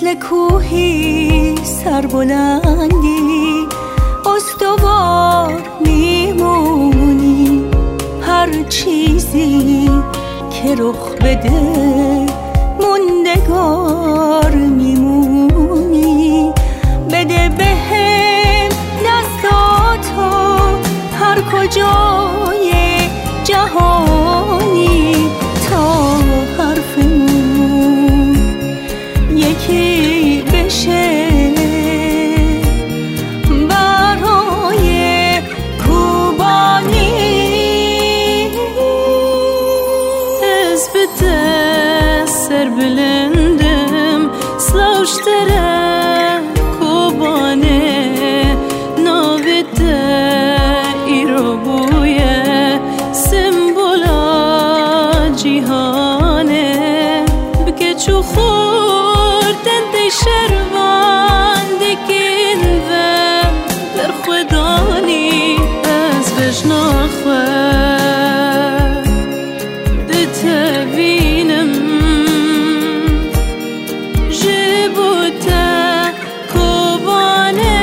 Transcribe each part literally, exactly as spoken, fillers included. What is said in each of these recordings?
مثل کوهی سربلندی استوار میمونی، هر چیزی که رخ بده موندگار میمونی. بده بهم دستاتو هر کجای جهانی تا حرفمون یکی بشه برای کوبانی. Ez bide ser bilindim slavştere kubane navide irobuye simbola cihane bike çuxur de شروان دیکن و در خودانی از بجناخه دتبینم جبوتا کوبانه.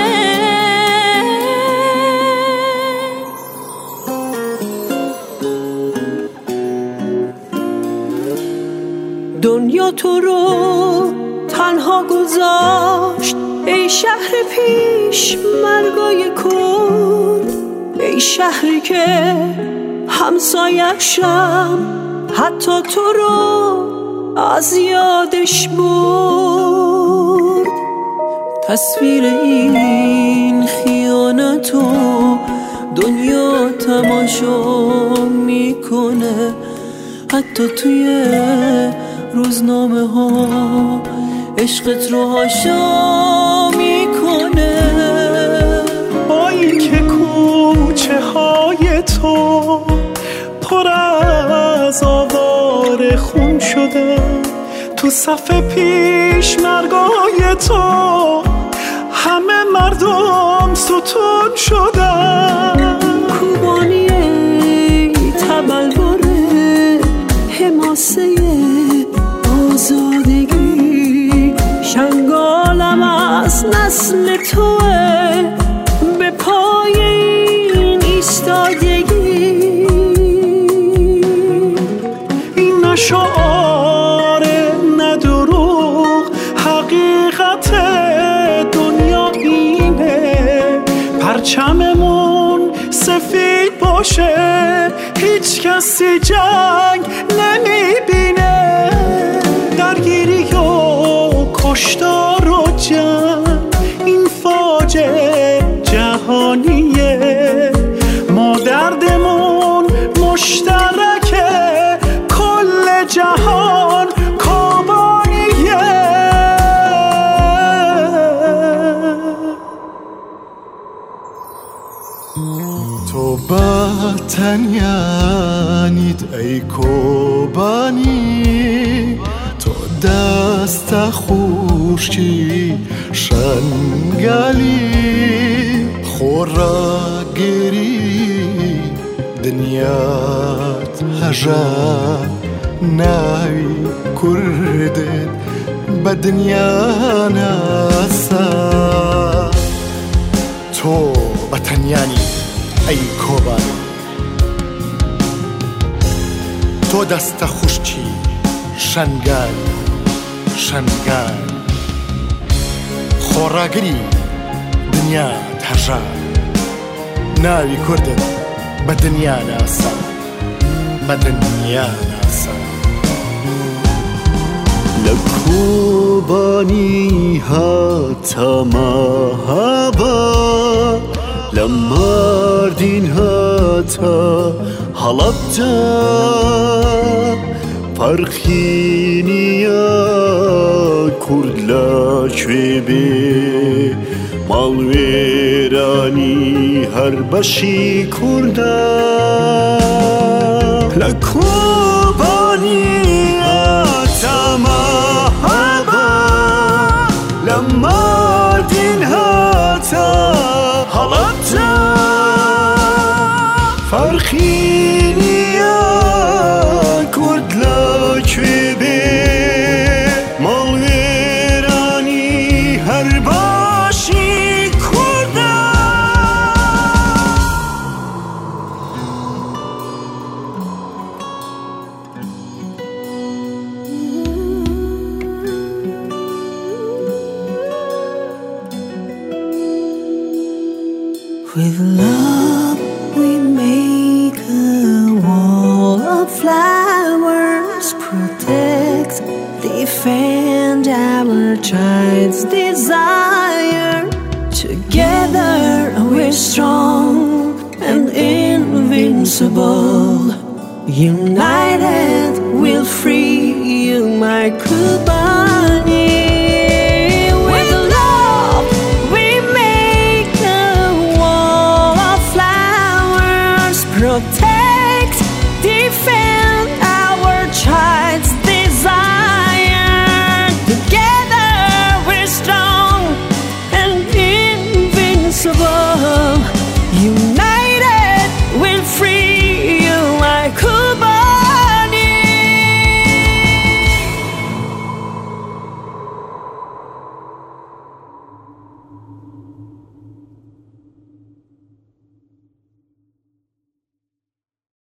دنیا تو رو تنها گذاشت ای شهر پیش مرگای کن، ای شهری که همسایه‌شم حتی تو رو از یادش برد. تصویر این خیانتو دنیا تماشا میکنه، حتی توی روزنامه ها عشقت رو حاشا میکنه. بایی که کوچه های تو پر از آوار خون شده، تو صف پیش مرگای تو همه مردم ستون شدن. کوبانی تبلوره حماسه آزادگی، شنگالم از نسل توه به پای این ایستادگی. این نشعار ندروغ حقیقت دنیا اینه، پرچممون سفید باشه هیچ کسی جنگ نمیبینه. درگیری و کشتار و جنگ این فاجعه جهانیه، ما دردمون مشترکه کل جهان کوبانیه. تو بتنیانید ای کوبانی، تو دست خوشی شنگالی خوراگری دنیات هجا ناوی کردت بدنیا ناسا. تو بتنیانی ای کوبانی، تو دست خوشی شنگال شنگال خوراگری دنیا تجا ناوی کردن بدنیا ناسا بدنیا ناسا. لکوبانی هاتا مهابا لمردین هاتا حلبتا فرخینیا کردلا چوبه مالویرانی هر بشی کردا. لکوبانی هاتا مهابا لمردین هاتا حلبتا فرخینیا کردلا چوبه مالویرانی With love we make a wall of flowers, protect, defend our child's desire. Together we're strong and invincible. United we'll free you, my Cuba.